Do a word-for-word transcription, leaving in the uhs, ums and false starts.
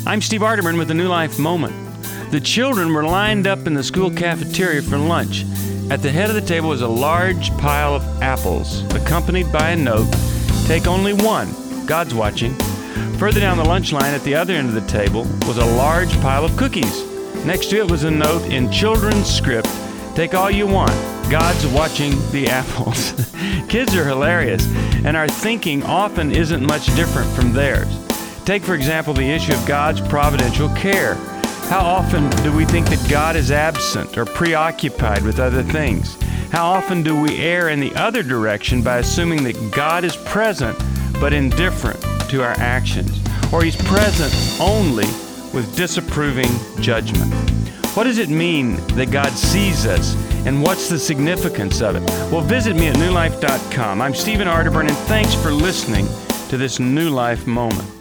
I'm Steve Arterburn with the New Life Moment. The children were lined up in the school cafeteria for lunch. At the head of the table was a large pile of apples, accompanied by a note, "Take only one, God's watching." Further down the lunch line at the other end of the table was a large pile of cookies. Next to it was a note in children's script, "Take all you want, God's watching the apples." Kids are hilarious, and our thinking often isn't much different from theirs. Take, for example, the issue of God's providential care. How often do we think that God is absent or preoccupied with other things? How often do we err in the other direction by assuming that God is present but indifferent to our actions, or He's present only with disapproving judgment? What does it mean that God sees us, and what's the significance of it? Well, visit me at new life dot com. I'm Stephen Arterburn, and thanks for listening to this New Life Moment.